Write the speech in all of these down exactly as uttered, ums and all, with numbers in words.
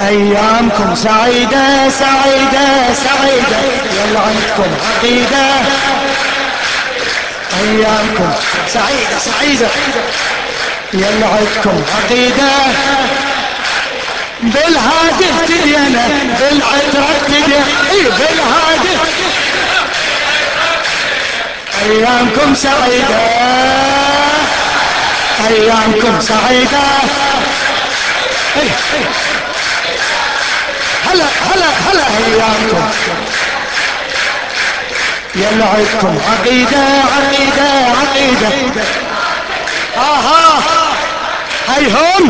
ايامكم سعيدة سعيدة سعيدة، يلا عندكم عقيدة. ايامكم سعيدة سعيدة، يلا عندكم عقيدة. بالهادي اهتدينا، بالعترة اهتدينا، اي بالهادي. ايامكم سعيدة ايامكم سعيدة. هلا هلا هلا ايامكم، يلا عندكم عقيدة عقيدة عقيدة. ها ها هيهم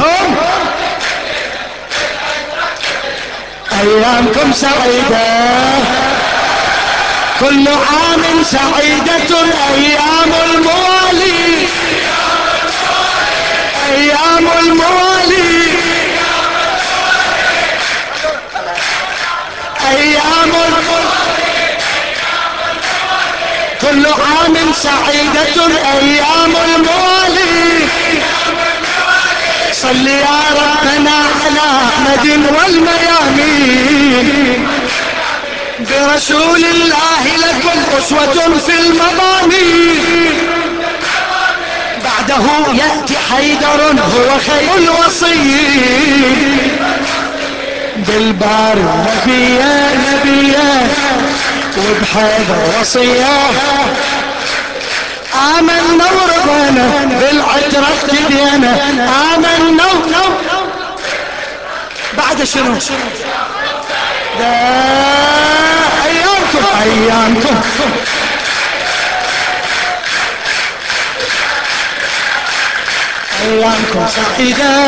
ايامكم سعيدة، كل عام سعيدة ايام الموالي، ايام الموالي، ايام الموالي، كل عام سعيدة ايام الموالي. صل يا ربنا على احمد والميامين، برسول الله لكم أسوة في المضامين. بعده يأتي حيدر هو خير الوصيين، بالبار نبيا نبيا وبحيدر وصية. آمنا ورضينا بالعترة اهتدينا، آمنا. بعد شنو؟ ايامكم ايامكم ايامكم سعيدة.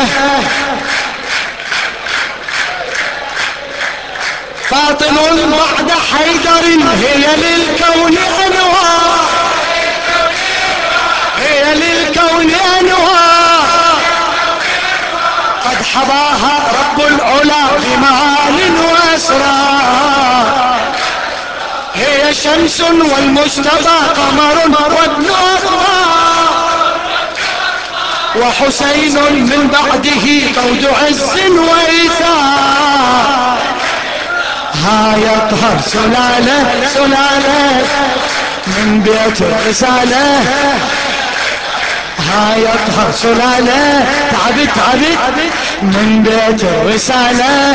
فاطم بعد حيدر هي للكون انوار، هي للكون انوار، قد حظاها رب العلا بمال واسرار. هي شمس والمجتبى قمر وابن أخبار، وحسين من بعده قود عز وإيثار. ها يطهر سلالة سلالة من بيت الرسالة، ها يطهر سلالة تعبت تعبت من بيت الرسالة.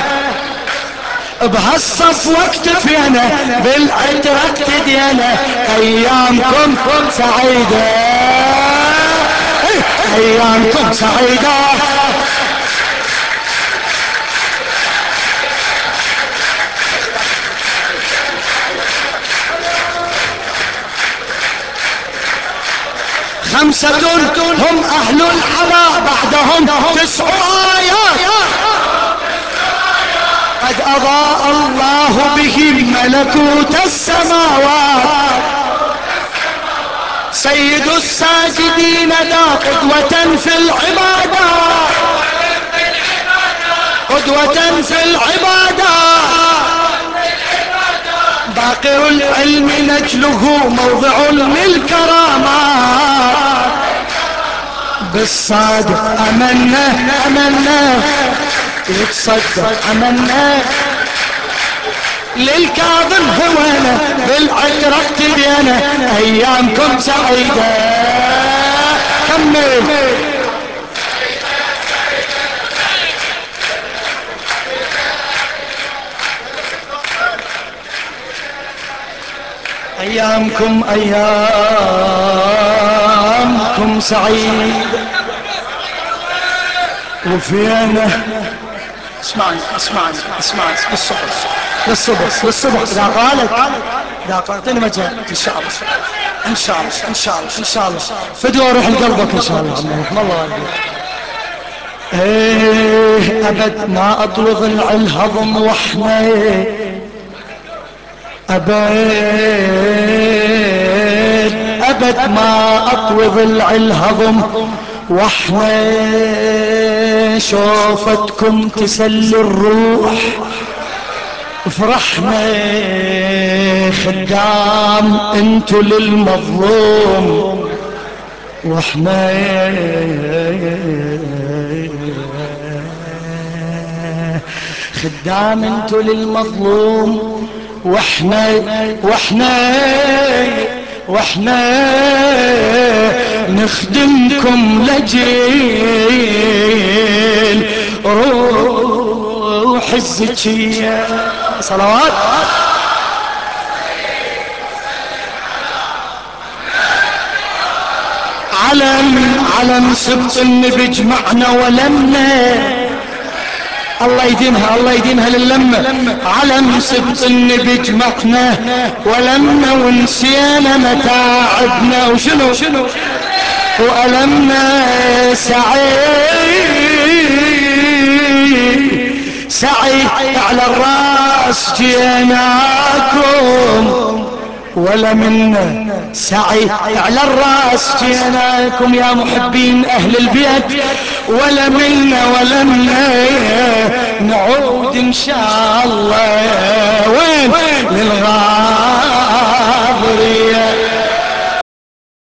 بهالصف واكتفينا بالعترة اقتدينا، ايامكم سعيدة ايامكم سعيدة. خمسة هم اهل الحلا بعدهم تسع آيات، قد أضاء الله بهم ملكوت السماوات. سيد الساجدين دا قدوة في العبادة، قدوة في العبادة. باقر العلم نجله موضع للكرامات، بالصادق أمنا أمنا يتصدق أمنا. للكاظم هوانا بالعترة اقتدينا، ايامكم سعيدة. كمل. ايامكم ايامكم سعيدة. وفينا اسمعني اسمعني اسمعني للصبح للصبح للصبح اذا قالت اذا قالتني مجال ان شاء الله ان شاء الله ان شاء الله ان شاء الله فدوى روح لقلبك ان شاء الله. عم رحم الله والديك. ايه ابد ما اطوي ضلع الهضم واحنا ابد ابد ما اطوي ضلع الهضم واحنا شوفتكم تسلي الروح. فرحنا خدام انتو للمظلوم، واحنا خدام انتو للمظلوم، واحنا واحنا واحنا نخدمكم لجيل روح الزكية. صلوات. علم علم سبط النبي جمعنا ولمنا، الله يديمها الله يديمها للمة. علم سبط النبي جمعنا ولمنا ونسينا متاعبنا وشنو شنو وألمنا سعيد سعيد على الراس جيناكم ولا منا سعي على الراس جيناكم يا محبين اهل البيت، ولا منا ولا منا نعود ان شاء الله وين